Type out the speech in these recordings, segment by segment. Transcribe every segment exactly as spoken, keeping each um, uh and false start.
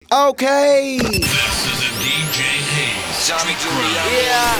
Okay. This is a D J Hayes. Johnny do it, Yeah.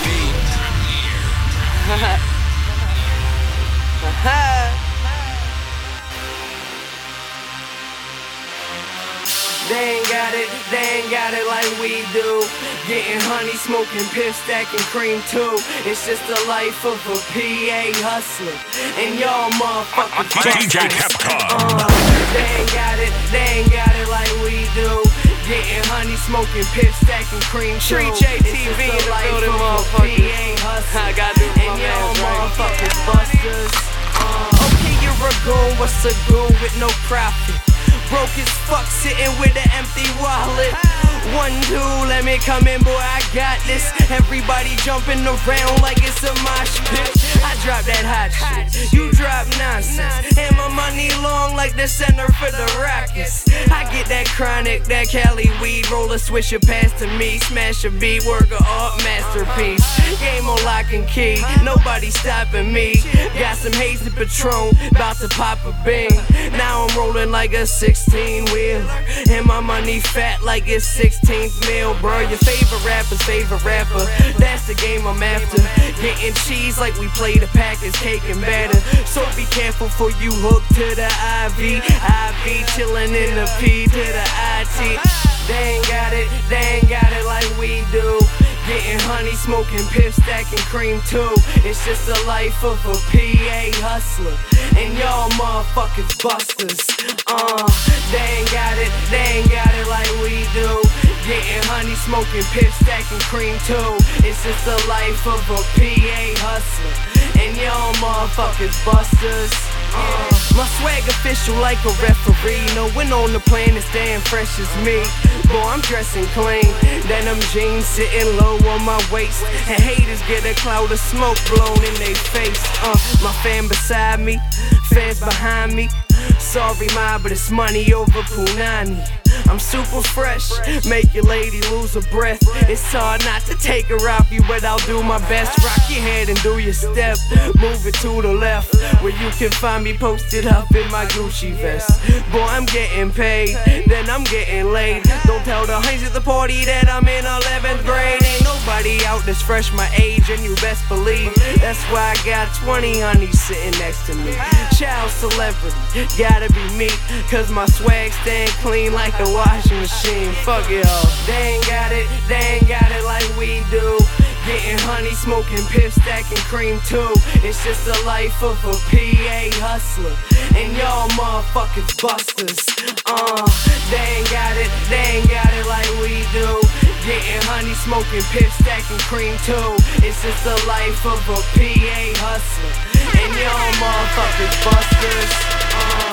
They ain't got it, they ain't got it like we do. Getting honey, smoking piff, stacking cream too. It's just the life of a P A hustler. And y'all motherfuckers D J Capcom. uh, They ain't got it, they ain't got it like we do. Getting honey, smoking piff, stacking cream too. Treat J T V It's just in the the life building, of a motherfuckers. P A hustler. I gotta do my And y'all mans, right? motherfuckers busters. Uh, okay, you're a goon, what's a goon with no profit? Broke as fuck, sitting with an empty wallet. One, two, let me come in, boy, I got this. Everybody jumping around like it's a mosh pit. I drop that hot shit, you drop nonsense. And my money long like the center for the Rockets. I get that chronic, that Cali weed, roll a swisher pass to me. Smash a beat, work a art masterpiece. Game on lock and key, nobody stopping me. Got some hazy Patron, about to pop a bean. Now I'm rolling like a sixteen wheeler, and my money fat like it's sixteenth meal, bro. Your favorite rapper's favorite rapper, that's the game I'm after. Getting cheese like we play the Packers, cake and batter. So be careful for you hook to the I V. I V chillin' in the P to the I T. They ain't got it, they ain't got it like we do. Getting honey, smoking piff, stacking cream too. It's just the life of a P A hustler. And y'all motherfuckers busters. Uh, they ain't got it, they ain't got it like we do. Getting honey, smoking piff, stacking cream too. It's just the life of a P A hustler. And y'all motherfuckers busters. Uh, my swag official like a referee. No one on the planet staying fresh as me. Boy, I'm dressing clean. Denim jeans sitting low on my waist. And haters get a cloud of smoke blown in their face. Uh, my fan beside me, fans behind me. Sorry, ma, but it's money over Punani. I'm super fresh, make your lady lose her breath. It's hard not to take her off you, but I'll do my best. Rock your head and do your step, move it to the left, where you can find me posted up in my Gucci vest. Boy, I'm getting paid, then I'm getting laid. Don't tell the honeys at the party that I'm in eleventh grade. Ain't nobody out that's fresh my age, and you best believe that's why I got twenty honeys sitting next to me. Child celebrity, gotta be me, cause my swag stand clean like a washing machine. Fuck y'all. They ain't got it, they ain't got it like we do. Getting honey, smoking piff, stacking cream too. It's just the life of a P A hustler. And y'all motherfuckers busters. Uh, they ain't got it, they ain't got it like we do. Getting honey, smoking piff, stacking cream too. It's just the life of a P A hustler. And y'all motherfuckers busters. Uh,